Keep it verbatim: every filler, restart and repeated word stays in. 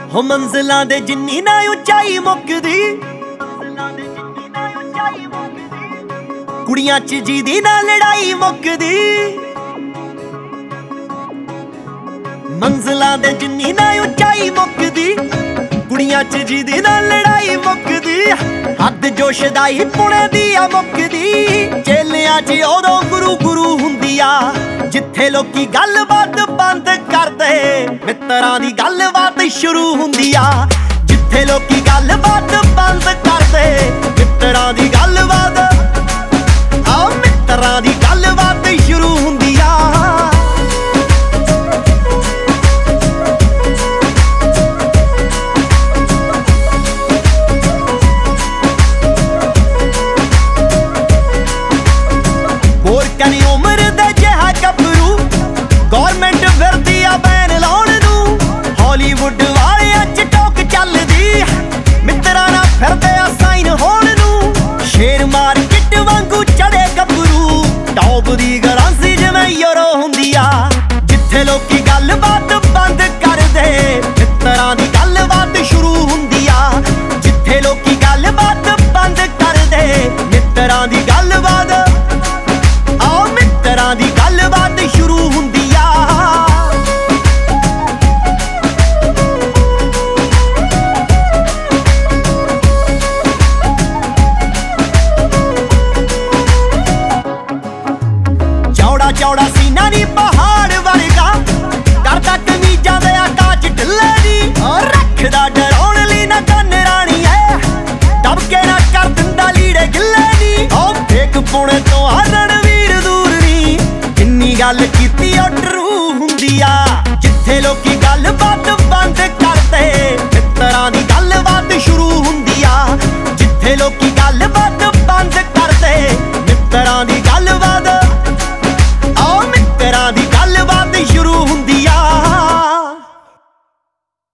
ਹੋ ਮੰਜ਼ਲਾਂ ਦੇ ਜਿੰਨੀ ਨਾ ਉਚਾਈ ਮੁੱਕਦੀ, ਕੁੜੀਆਂ ਚ ਜਿਹਦੀ ਨਾ ਲੜਾਈ ਮੁੱਕਦੀ। ਮੰਜ਼ਲਾਂ ਦੇ ਜਿੰਨੀ ਨਾ ਉਚਾਈ ਮੁੱਕਦੀ, ਕੁੜੀਆਂ ਚ ਜਿਹਦੀ ਨਾ ਲੜਾਈ ਮੁੱਕਦੀ। ਹੱਦ ਜੋਸ਼ ਦਾ ਹੀ ਪੁਣੇ ਦੀ ਆ ਮੁੱਕਦੀ। ਚੇਲਿਆਂ ਚ ਉਦੋਂ ਗੁਰੂ ਗੁਰੂ ਹੁੰਦੀ ਆ, ਜਿੱਥੇ ਲੋਕੀ ਗੱਲਬਾਤ ਬੰਦ ਕਰਦੇ ਮਿੱਤਰਾਂ ਦੀ ਗੱਲਬਾਤ ਸ਼ੁਰੂ ਹੁੰਦੀ ਆ। ਜਿੱਥੇ ਲੋਕੀ ਗੱਲਬਾਤ ਬੰਦ ਕਰਦੇ ਮਿੱਤਰਾਂ ਦੀ ਗੱਲਬਾਤ, ਆ ਮਿੱਤਰਾਂ ਦੀ ਗੱਲਬਾਤ ਸ਼ੁਰੂ ਹੁੰਦੀ ਆ। ਹੋਰ ਕਨੀ ਉਮਰ ਦੇ ਜਿਹਾ ਗੱਭਰੂ, ਗੌਰਮੈਂਟ ਫਿਰਦੀ ਆ ਬੈਨ ਲਾਉਣ ਨੂੰ। ਹਾਲੀਵੁੱਡ ਵਾਲਿਆਂ ਚ ਟੋਕ ਚੱਲਦੀ, ਮਿੱਤਰਾਂ ਨਾਲ ਫਿਰਦੇ ਆ ਸਾਈਨ ਹੋਣ ਨੂੰ। ਸ਼ੇਰ ਮਾਰਕੀਟ ਵਾਂਗੂ ਚੜੇ ਗੱਭਰੂ, ਟੌਪ ਦੀ ਗਰਾਂਸੀ ਜਿਵੇਂ ਯੂਰੋ ਹੁੰਦੀ ਆ। ਜਿੱਥੇ ਲੋਕੀ ਗੱਲਬਾਤ ਬੰਦ ਕਰਦੇ ਮਿੱਤਰਾਂ ਦੀ ਗੱਲਬਾਤ ਸ਼ੁਰੂ ਹੁੰਦੀ ਆ। ਜਿੱਥੇ ਲੋਕੀ ਗੱਲਬਾਤ ਬੰਦ ਕਰਦੇ ਮਿੱਤਰਾਂ ਦੀ ਗੱਲਬਾਤ, ਆ ਮਿੱਤਰਾਂ ਦੀ ਗੱਲਬਾਤ ਸ਼ੁਰੂ ਹੁੰਦੀ ਆ। ਚੌੜਾ ਚੌੜਾ ਸੀਨਾ ਨੀ ਪਹਾੜ ਵਰਗਾ, ਕਰਦਾ ਕਮੀਜ਼ਾਂ ਦੇ ਆਕਾਸ਼ ਢਿੱਲੇ ਨੀ। ਰੱਖਦਾ ਡਰਾਉਣ ਲਈ ਨਾ ਕੰਨ ਰਾਣੀ ਐ, ਦਬ ਕੇ ਨਾ ਕਰ ਦਿੰਦਾ ਲੀੜੇ ਗਿੱਲੇ ਨੀ। ਉਹ ਫੇਕ ਪੁਣੇ ਤੋਂ ਆ ਰਣਵੀਰ ਦੂਰ ਨੀ, ਜਿੰਨੀ ਗੱਲ ਕੀਤੀ ਉਹ ਟਰੂ ਹੁੰਦੀ ਆ। ਜਿੱਥੇ ਲੋਕੀ ਗੱਲ